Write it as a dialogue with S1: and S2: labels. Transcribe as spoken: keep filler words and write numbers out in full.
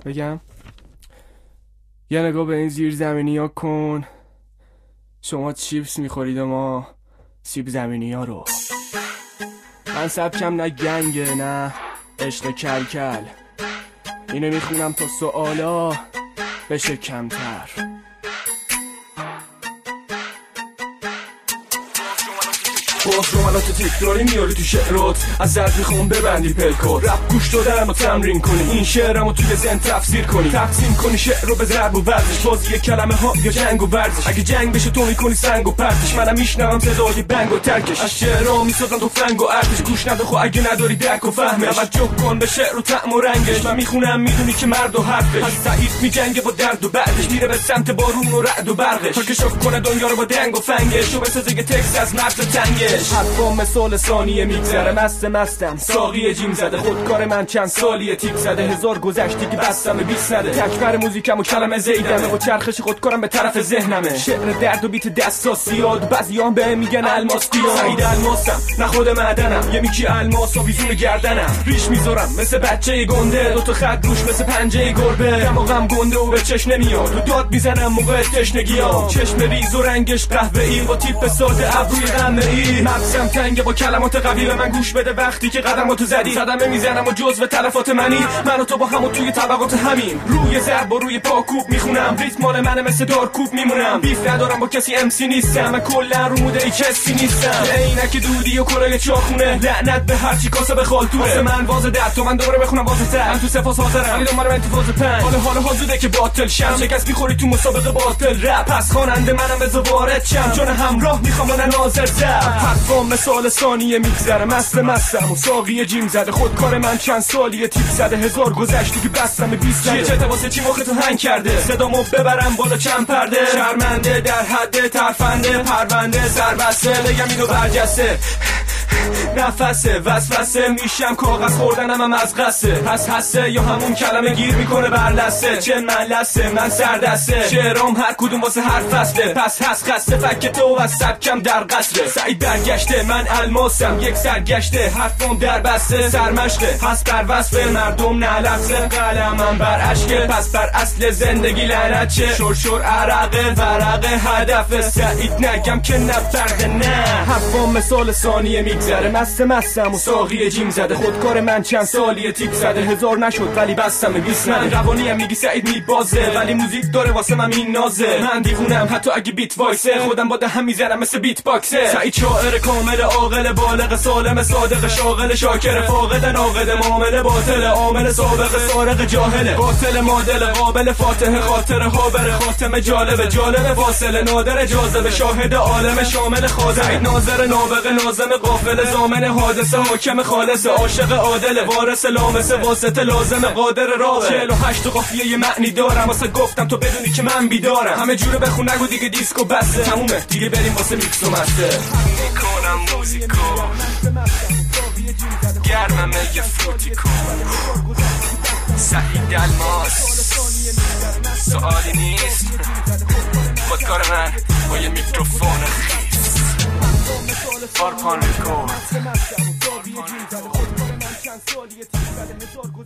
S1: بگم یه نگاه به این زیر زمینی ها کن. شما چیپس میخورید و ما سیب زمینی ها رو. من سبکم نه گنگه نه عشق کل کل. اینو میخونم تا سوالا بشه کمتر. باز جملات تکراری میاری تو شعرات، از زرد میخوام ببندی پلکار. رپ گوش دادن و تمرین کنی، این شعرمو توی ذهن تفسیر کنی، تقسیم کنی شعر رو به ضرب و ورزش، بازی کلمه ها یا جنگ و ورزش. اگه جنگ بشه تو میکنی سنگ و پرتش، منم میشنوم صدای بنگ و ترکش. از شعرها میسازم تو فنگ و ارتش، گوش نده خو اگه نداری درک و فهمش. توجه کن به شعر و طعم و رنگش، من میخونم میدونی که مرد و حرفش. از سعید میجنگه با درد و بعدش، میره به سمت بارون و رعد و برقش، تا کشف کنه دنیا رو با دنگ و فنگش و بسازه یه تکس از مرز تنگش. حرفا مثال ثانیه میگذره، مست مستم ساقی جیم زده، خودکار من چند سالیه تیک زده، هزار گذشتی که بستم بیست نده. تکبر موزیکم و کلمه زیدمه و چرخش خودکارم به طرف ذهنمه. شعر درد و بیت دستاسیاد، بعضیام به میگن الماس بیا. سعید الماسم نه خود معدنم، یه میکی الماس و ویزون گردنم. ریش میذارم مثل بچه گنده، دو تا خط روش مثل پنجه گربه. دماغم گنده و به چش نمیاد و داد میزنم موقع تشنگیام. چشم ریز و رنگش قهوه‌ای با تیپ ساده ابروی قمه‌ای. مغزم تنگه با کلمات قوی، به من گوش بده وقتی که قدماتو زدی. صدمه میزنم و جزو تلفات منی، من و تو با هم و توی طبقات همین. روی ضرب و روی پاکوب میخونم، ریتم مال منه مثل دارکوب میمونم. بیف ندارم با کسی امسی نیستم، من کلا رو مدلی کسی نیستم. عینک دودی و کلاه چاخونه، لعنت به هرچی کاسه به خالتونه. واسه من واز ده تو من دوباره بخونم واسه تر. من تو سفاس حاضرم ولی دنبال من تو فاز پنج. حال حال حاضره که باطل شم، شکست میخوری تو مسابقه باطل رپ. پس خواننده منم بذار وارد شم، چون همراه میخوام من ناظر زب. حرفام مثال ثانیه میگذره، مست مستم و ساقی جیم زده، خودکار من چند سالیه تیک زده، هزار گذشتی که بستم بیست زده. چه واسه چی مخ تو هنگ کرده، صدامو ببرم بالا چند پرده. شرمنده در حد ترفنده، پرونده سربسته، بگم اینو برجسته نفسه وسوسه میشم، کاغذ خوردنم هم از قصه. پس حسه یا همون کلمه گیر میکنه بر لسه، چه من لسه من سردسته. شعرام هر کدوم واسه هر فصله، پس هست خسته فک تو و سبکم در قصره. سعید برگشته من الماسم یک سرگشته، حرفم در بسته سرمشقه. پس بر وصف مردم نه لفظه، قلمم بر عشقه. پس بر اصل زندگی لعنت چه، شور شور عرقه ورقه هدف. سعید نگم که نفرده نه، حرفم مثال ثانیه میگذره، مست مستم و ساقی جیم زده، خودکار من چند سالیه تیک زده، هزار نشد ولی بستم بیست نده. من روانیم میگی سعید میبازه، ولی موزیک داره واسه من این نازه. من دیوونم حتی اگه بیت وایسه، خودم با دهم میزنم مثل بیت باکسه. سعید شاعر کامل عاقل بالغ سالم صادق شاغل شاکر فاقد ناقد معامله باطل عامل سابق سارق جاهل قاتل معادل قابل فاتح خاطر خابر خاتم جالب جالب فاصله نادر جاذبه شاهد عالم شامل خاطر ناظر نابغه ناظم قافل زامن حادثه حاکم خالص عاشق عادل وارث لامسه واسطه لازم قادر راه. چهل و هشت قافیه یه معنی دارم واسه گفتم تو بدونی که من بیدارم. همه جوره بخون نگو دیگه دیسکو بسه، تمومه دیگه بریم واسه میکس و مستر. میکنم موزیکو گرمم یه فروتی کن. سعید الماس سوالی نیست، خودکار من با یه میکروفون خیس. فارپان ریکورد